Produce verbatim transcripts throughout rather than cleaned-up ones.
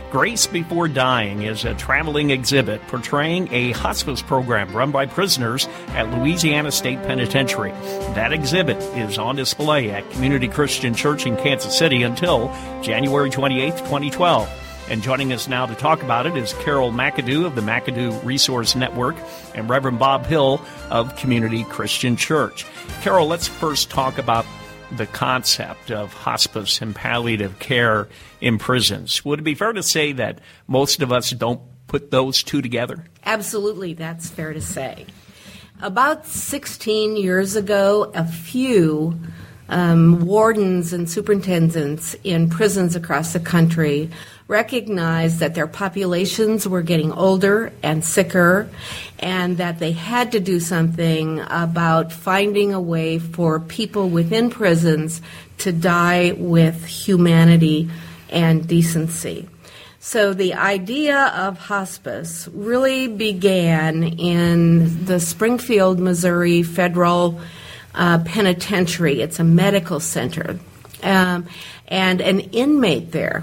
Grace Before Dying is a traveling exhibit portraying a hospice program run by prisoners at Louisiana State Penitentiary. That exhibit is on display at Community Christian Church in Kansas City until January twenty-eighth, twenty twelve. And joining us now to talk about it is Carol McAdoo of the McAdoo Resource Network and Reverend Bob Hill of Community Christian Church. Carol, let's first talk about the concept of hospice and palliative care in prisons. Would it be fair to say that most of us don't put those two together? Absolutely, that's fair to say. About sixteen years ago, a few um, wardens and superintendents in prisons across the country recognized that their populations were getting older and sicker, and that they had to do something about finding a way for people within prisons to die with humanity and decency. So the idea of hospice really began in the Springfield, Missouri Federal uh, Penitentiary. It's a medical center. Um, and an inmate there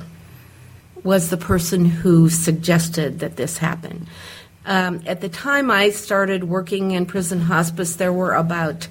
was the person who suggested that this happen. Um, at the time I started working in prison hospice, there were about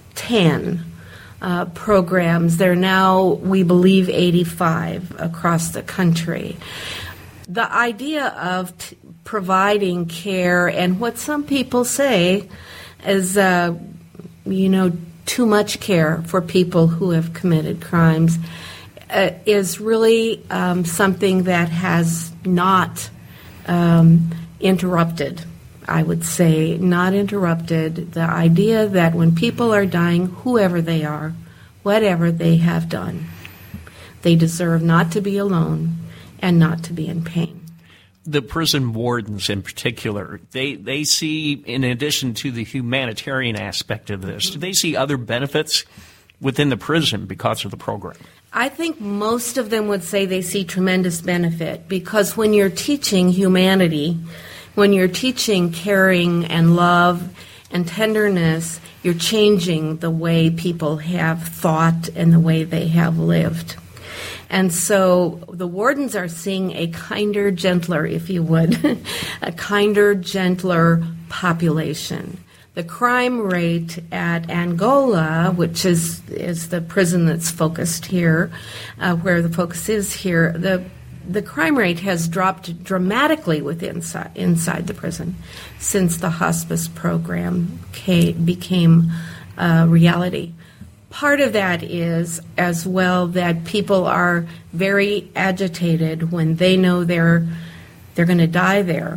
ten uh, programs. There are now, we believe, eighty-five across the country. The idea of t- providing care and what some people say is, uh, you know, too much care for people who have committed crimes Uh, is really um, something that has not um, interrupted, I would say, not interrupted the idea that when people are dying, whoever they are, whatever they have done, they deserve not to be alone and not to be in pain. The prison wardens in particular, they, they see, in addition to the humanitarian aspect of this, do they see other benefits within the prison because of the program? I think most of them would say they see tremendous benefit, because when you're teaching humanity, when you're teaching caring and love and tenderness, you're changing the way people have thought and the way they have lived. And so the wardens are seeing a kinder, gentler, if you would, a kinder, gentler population. The crime rate at Angola, which is is the prison that's focused here, uh, where the focus is here, the the crime rate has dropped dramatically within inside, inside the prison since the hospice program came, became a reality. Part of that is as well that people are very agitated when they know they're they're going to die there.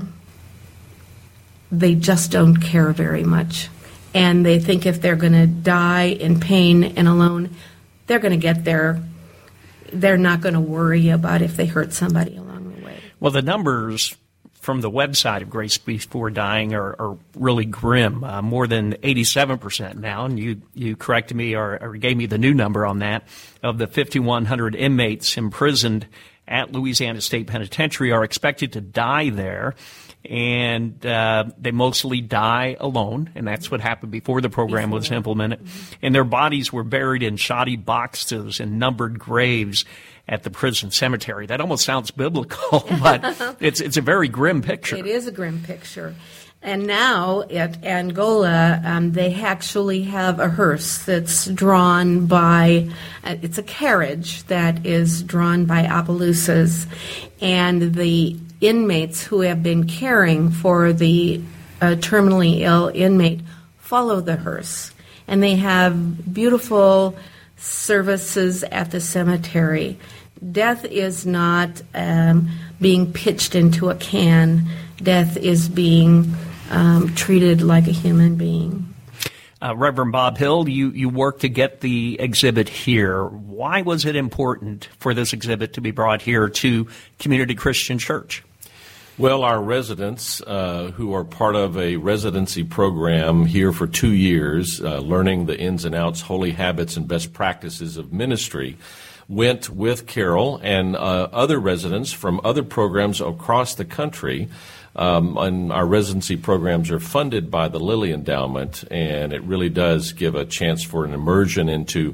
They just don't care very much. And they think if they're going to die in pain and alone, they're going to get there. They're not going to worry about if they hurt somebody along the way. Well, the numbers from the website of Grace Before Dying are, are really grim, uh, more than eighty-seven percent now. And you, you corrected me or, or gave me the new number on that. Of the fifty-one hundred inmates imprisoned at Louisiana State Penitentiary are expected to die there. And uh, they mostly die alone, and that's what happened before the program was implemented. And their bodies were buried in shoddy boxes and numbered graves at the prison cemetery. That almost sounds biblical, but it's it's a very grim picture. It is a grim picture. And now at Angola, um, they actually have a hearse that's drawn by, uh, it's a carriage that is drawn by Opelousas, and the inmates who have been caring for the uh, terminally ill inmate follow the hearse. And they have beautiful services at the cemetery. Death is not um, being pitched into a can. Death is being um, treated like a human being. Uh, Reverend Bob Hill, you, you worked to get the exhibit here. Why was it important for this exhibit to be brought here to Community Christian Church? Well, our residents, uh, who are part of a residency program here for two years, uh, learning the ins and outs, holy habits, and best practices of ministry, went with Carol and uh, other residents from other programs across the country. Um, and our residency programs are funded by the Lilly Endowment, and it really does give a chance for an immersion into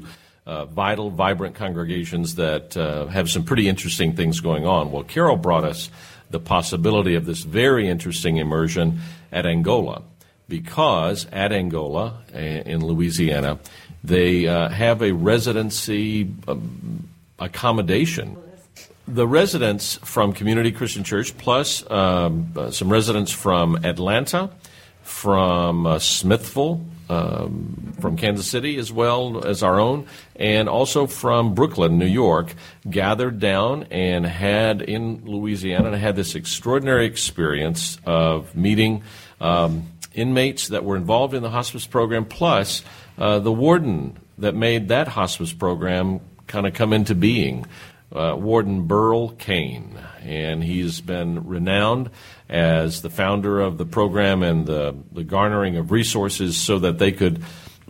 uh, vital, vibrant congregations that uh, have some pretty interesting things going on. Well, Carol brought us the possibility of this very interesting immersion at Angola, because at Angola in Louisiana, they uh, have a residency um, accommodation. The residents from Community Christian Church, plus um, uh, some residents from Atlanta, from uh, Smithville, um, from Kansas City as well as our own, and also from Brooklyn, New York, gathered down and had in Louisiana and had this extraordinary experience of meeting um, inmates that were involved in the hospice program, plus uh, the warden that made that hospice program kind of come into being. Uh, Warden Burl Kane, and he's been renowned as the founder of the program and the, the garnering of resources so that they could,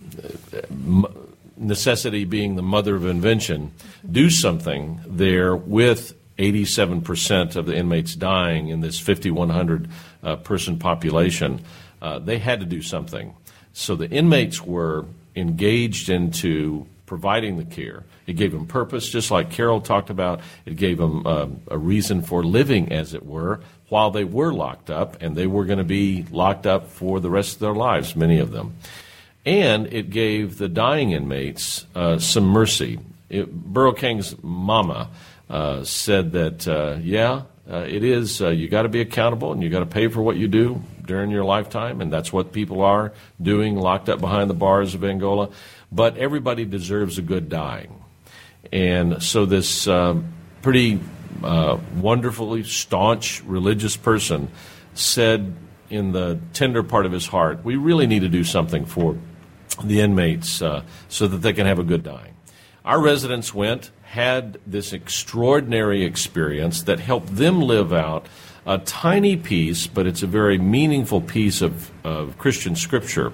uh, necessity being the mother of invention, do something there with eighty-seven percent of the inmates dying in this fifty-one hundred uh, person population. Uh, they had to do something. So the inmates were engaged into providing the care. It gave them purpose, just like Carol talked about. It gave them uh, a reason for living, as it were, while they were locked up, and they were going to be locked up for the rest of their lives, many of them. And it gave the dying inmates uh, some mercy. It, Burl King's mama uh, said that, uh, yeah, uh, it is, uh, you got to be accountable, and you got to pay for what you do during your lifetime, and that's what people are doing, locked up behind the bars of Angola. But everybody deserves a good dying. And so this uh, pretty uh, wonderfully staunch religious person said in the tender part of his heart, we really need to do something for the inmates uh, so that they can have a good dying. Our residents went, had this extraordinary experience that helped them live out a tiny piece, but it's a very meaningful piece of, of Christian scripture,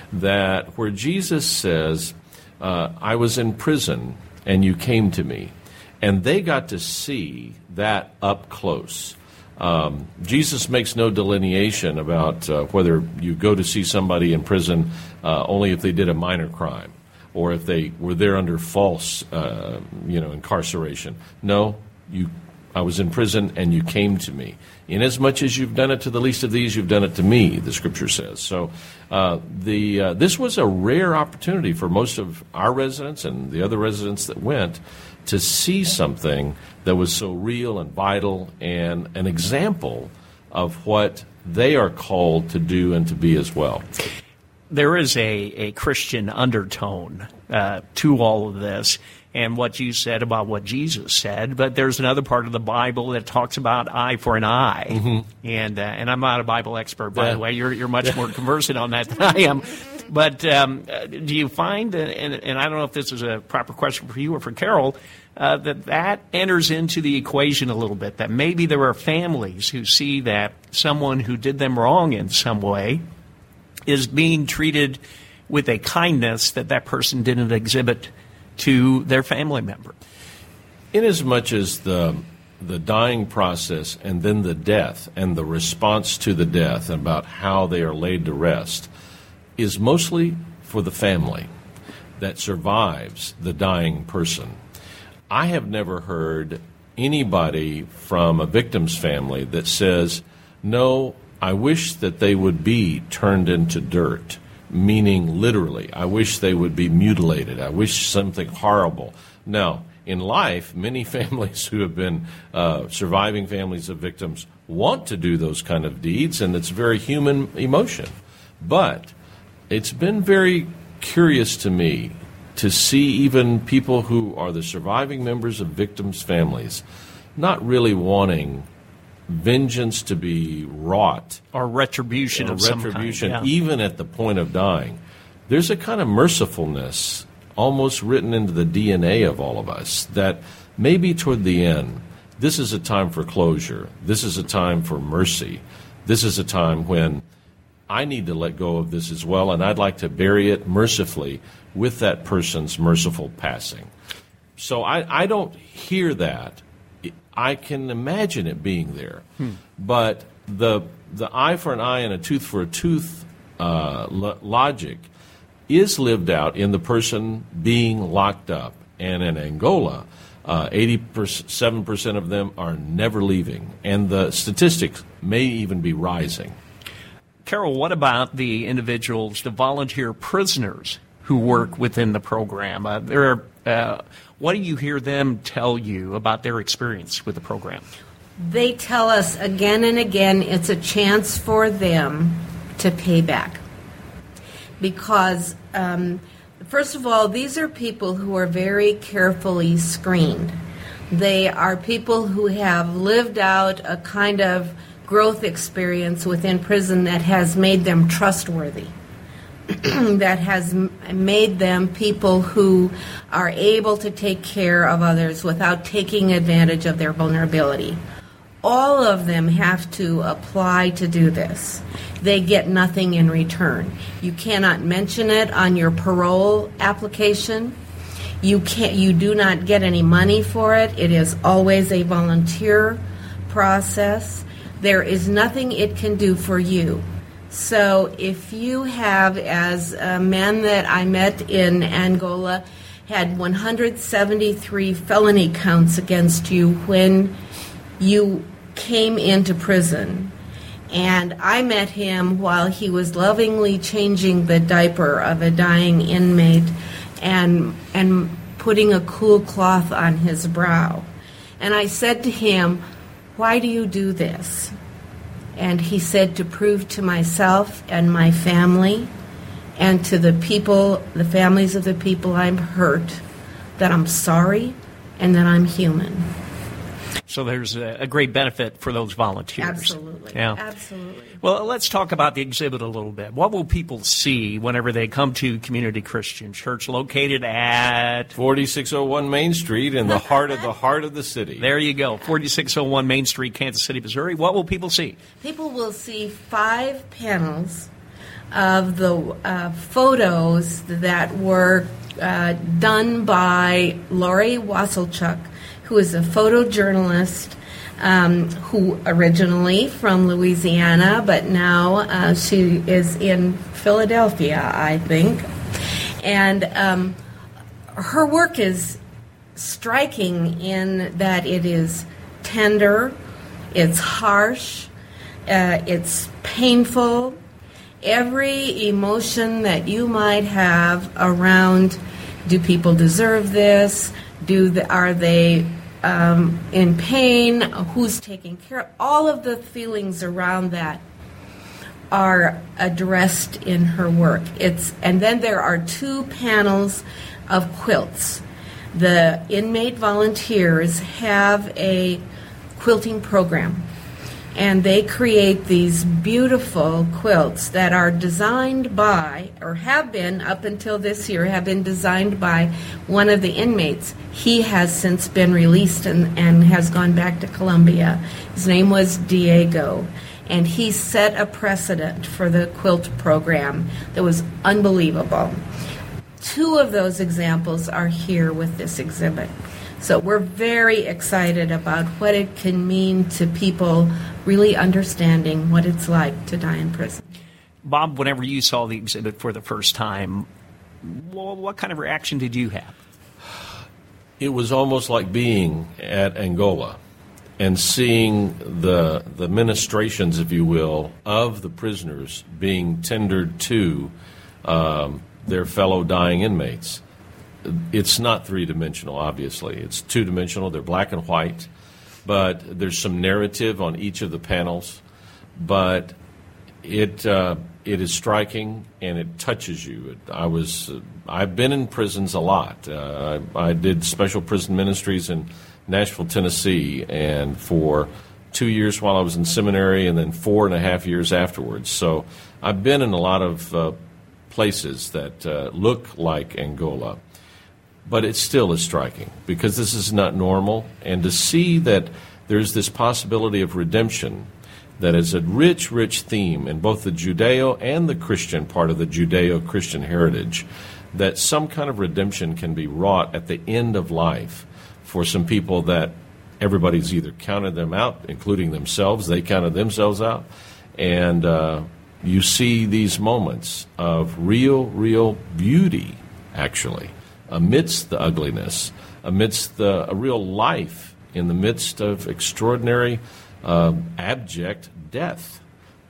that where Jesus says, uh, I was in prison and you came to me. And they got to see that up close. Um, Jesus makes no delineation about uh, whether you go to see somebody in prison uh, only if they did a minor crime or if they were there under false uh, you know, incarceration. No, you I was in prison and you came to me. Inasmuch as you've done it to the least of these, you've done it to me, the Scripture says. So uh, the uh, this was a rare opportunity for most of our residents and the other residents that went to see something that was so real and vital and an example of what they are called to do and to be as well. There is a, a Christian undertone uh, to all of this. And what you said about what Jesus said, but there's another part of the Bible that talks about eye for an eye. Mm-hmm. And uh, and I'm not a Bible expert, by yeah. the way. You're you're much more conversant on that than I am. But um, do you find, and, and I don't know if this is a proper question for you or for Carol, uh, that that enters into the equation a little bit, that maybe there are families who see that someone who did them wrong in some way is being treated with a kindness that that person didn't exhibit to their family member. Inasmuch as the the dying process and then the death and the response to the death about how they are laid to rest is mostly for the family that survives the dying person. I have never heard anybody from a victim's family that says, no, I wish that they would be turned into dirt. Meaning literally, I wish they would be mutilated. I wish something horrible. No, in life, many families who have been uh, surviving families of victims want to do those kind of deeds, and it's very human emotion. But it's been very curious to me to see even people who are the surviving members of victims' families not really wanting vengeance to be wrought. Or retribution or of retribution, some kind, yeah. Even at the point of dying. There's a kind of mercifulness almost written into the D N A of all of us that maybe toward the end, this is a time for closure. This is a time for mercy. This is a time when I need to let go of this as well, and I'd like to bury it mercifully with that person's merciful passing. So I, I don't hear that. I can imagine it being there, hmm. but the the eye for an eye and a tooth for a tooth uh, lo- logic is lived out in the person being locked up. And in Angola, uh, eighty-seven percent of them are never leaving, and the statistics may even be rising. Carol, what about the individuals, the volunteer prisoners who work within the program? Uh, there, uh, what do you hear them tell you about their experience with the program? They tell us again and again it's a chance for them to pay back. Because, um, first of all, these are people who are very carefully screened. They are people who have lived out a kind of growth experience within prison that has made them trustworthy, that has m- made them people who are able to take care of others without taking advantage of their vulnerability. All of them have to apply to do this. They get nothing in return. You cannot mention it on your parole application. You can't. You do not get any money for it. It is always a volunteer process. There is nothing it can do for you. So if you have, as a man that I met in Angola, had one hundred seventy-three felony counts against you when you came into prison, and I met him while he was lovingly changing the diaper of a dying inmate and and putting a cool cloth on his brow. And I said to him, "Why do you do this?" And he said, "To prove to myself and my family and to the people, the families of the people I'm hurt, that I'm sorry and that I'm human." So there's a, a great benefit for those volunteers. Absolutely. Yeah. Absolutely. Well, let's talk about the exhibit a little bit. What will people see whenever they come to Community Christian Church, located at forty-six oh one Main Street in the heart of the heart of the city? There you go, forty-six oh one Main Street, Kansas City, Missouri. What will people see? People will see five panels of the uh, photos that were uh, done by Lori Wasselchuk, who is a photojournalist um, who originally from Louisiana, but now uh, she is in Philadelphia, I think. And um, her work is striking in that it is tender, it's harsh, uh, it's painful. Every emotion that you might have around, do people deserve this? Do the, are they um, in pain? Who's taking care of? All of the feelings around that are addressed in her work. It's and then there are two panels of quilts. The inmate volunteers have a quilting program, and they create these beautiful quilts that are designed by, or have been up until this year, have been designed by one of the inmates. He has since been released and, and has gone back to Colombia. His name was Diego, and he set a precedent for the quilt program that was unbelievable. Two of those examples are here with this exhibit. So we're very excited about what it can mean to people really understanding what it's like to die in prison. Bob, whenever you saw the exhibit for the first time, what kind of reaction did you have? It was almost like being at Angola and seeing the the ministrations, if you will, of the prisoners being tendered to um, their fellow dying inmates. It's not three-dimensional, obviously. It's two-dimensional. They're black and white, but there's some narrative on each of the panels. But it uh, it is striking, and it touches you. It, I was uh, I've been in prisons a lot. Uh, I, I did special prison ministries in Nashville, Tennessee, and for two years while I was in seminary, and then four and a half years afterwards. So I've been in a lot of uh, places that uh, look like Angola. But it still is striking because this is not normal. And to see that there's this possibility of redemption that is a rich, rich theme in both the Judeo and the Christian part of the Judeo-Christian heritage, that some kind of redemption can be wrought at the end of life for some people that everybody's either counted them out, including themselves, they counted themselves out, and uh, you see these moments of real, real beauty, actually, amidst the ugliness, amidst the, a real life in the midst of extraordinary, uh, abject death.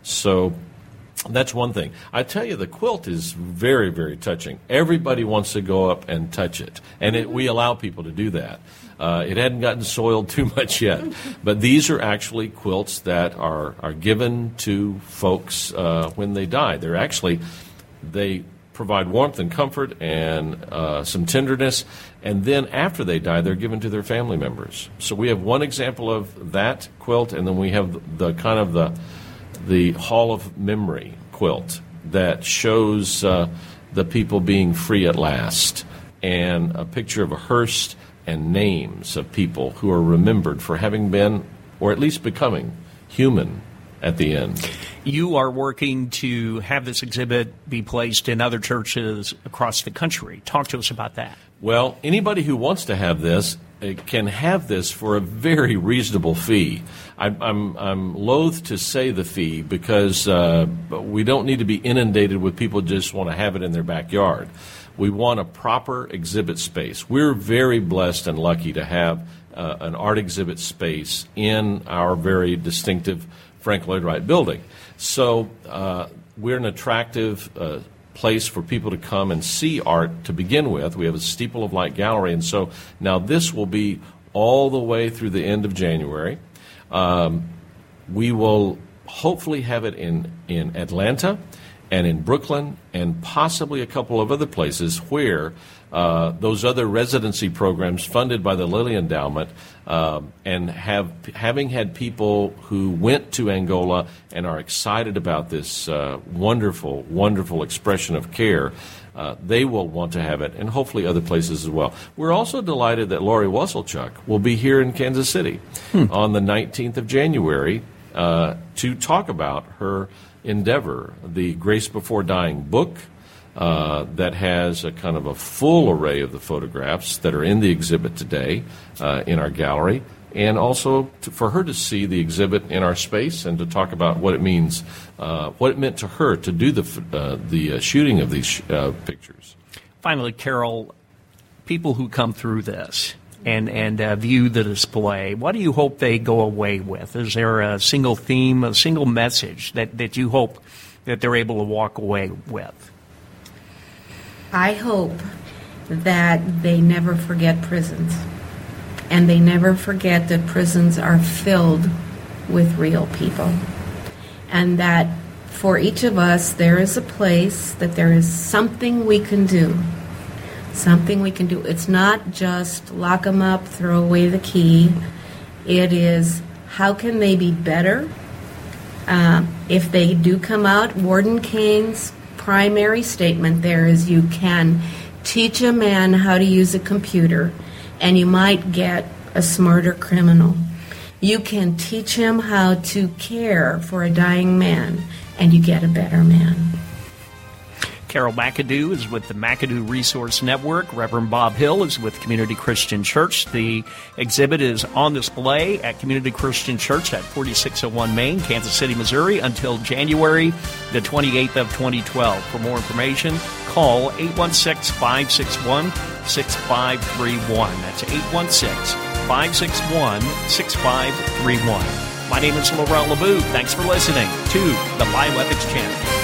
So that's one thing. I tell you, the quilt is very, very touching. Everybody wants to go up and touch it, and it, we allow people to do that. Uh, it hadn't gotten soiled too much yet, but these are actually quilts that are, are given to folks uh, when they die. They're actually, they provide warmth and comfort and uh, some tenderness, and then after they die, they're given to their family members. So we have one example of that quilt, and then we have the, the kind of the the Hall of Memory quilt that shows uh, the people being free at last, and a picture of a hearse and names of people who are remembered for having been, or at least becoming, human at the end. You are working to have this exhibit be placed in other churches across the country. Talk to us about that. Well, anybody who wants to have this uh, can have this for a very reasonable fee. I, I'm, I'm loath to say the fee because uh, we don't need to be inundated with people who just want to have it in their backyard. We want a proper exhibit space. We're very blessed and lucky to have uh, an art exhibit space in our very distinctive Frank Lloyd Wright building. So uh, we're an attractive uh, place for people to come and see art to begin with. We have a Steeple of Light gallery, and so now this will be all the way through the end of January. Um, we will hopefully have it in, in Atlanta and in Brooklyn and possibly a couple of other places where uh, those other residency programs funded by the Lilly Endowment uh, and have having had people who went to Angola and are excited about this uh, wonderful, wonderful expression of care, uh, they will want to have it, and hopefully other places as well. We're also delighted that Lori Wasselchuk will be here in Kansas City hmm. on the nineteenth of January uh, to talk about her endeavor, the Grace Before Dying book uh, that has a kind of a full array of the photographs that are in the exhibit today uh, in our gallery, and also to, for her to see the exhibit in our space and to talk about what it means, uh, what it meant to her to do the uh, the uh, shooting of these uh, pictures. Finally, Carol, people who come through this and, and uh, view the display, what do you hope they go away with? Is there a single theme, a single message that, that you hope that they're able to walk away with? I hope that they never forget prisons, and they never forget that prisons are filled with real people, and that for each of us there is a place, that there is something we can do. Something we can do. It's not just lock them up, throw away the key. It is, how can they be better? Uh, if they do come out, Warden Kane's primary statement there is you can teach a man how to use a computer, and you might get a smarter criminal. You can teach him how to care for a dying man, and you get a better man. Carol McAdoo is with the McAdoo Resource Network. Reverend Bob Hill is with Community Christian Church. The exhibit is on display at Community Christian Church at forty-six oh one Main, Kansas City, Missouri, until January the twenty-eighth of twenty twelve. For more information, call eight one six, five six one, six five three one. That's eight one six, five six one, six five three one. My name is Laurel LeBoux. Thanks for listening to the Bioethics Channel.